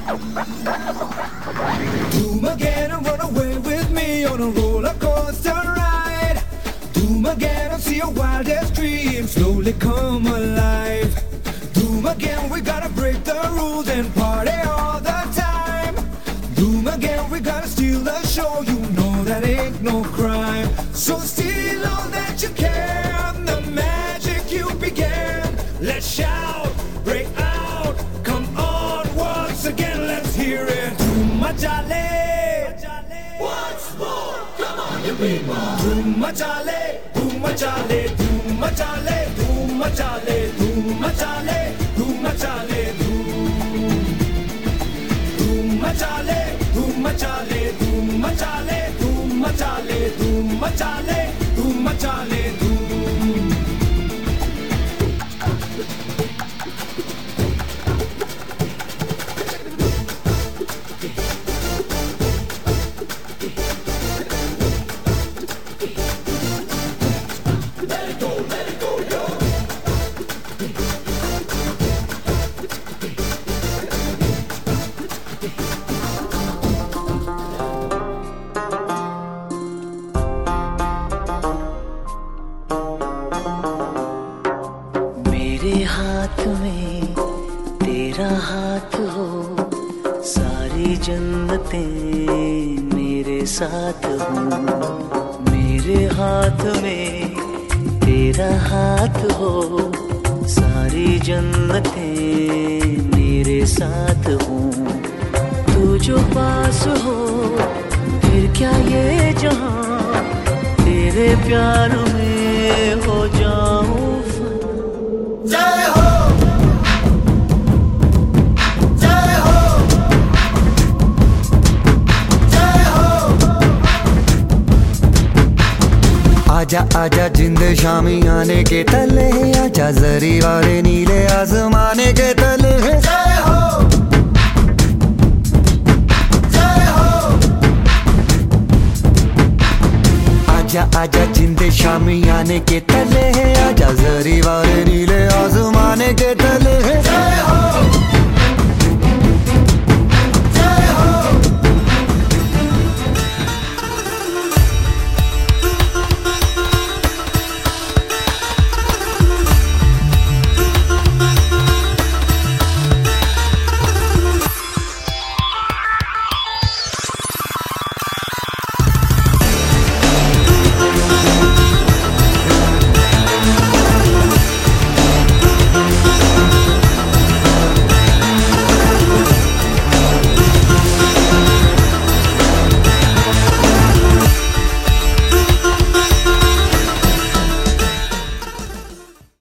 Doom again and run away with me on a roller coaster ride. Doom again and see your wildest dreams slowly come alive. Doom again, we gotta break the rules and party all the time. Doom again, we gotta steal the show, you know that ain't no crime. So steal all that you can, the magic you began. Let's shout, break out, come on once again, let's hear it. Doom Majale, once more, come on you people. Doom Majale, Doom Majale, Doom Majale, Doom Majale, Doom Majale, Doom Majale, Doom Majale, Doom Majale, Doom Majale, Doom Majale, Doom Majale, Doom Majale, Doom. मेरे हाथ में तेरा हाथ हो, सारी जन्नतें मेरे साथ हो। मेरे हाथ में तेरा हाथ हो, सारी जन्नतें मेरे साथ हो। तू जो पास हो फिर क्या ये जहां, तेरे प्यार में हो जाऊं। जय हो, जय हो, जय हो। आजा आजा जिंद शामी आने के तले, आजा जरी वाले नीले आसमाने के तले। जय हो, जय हो। आजा आजा जिंद शामी आने के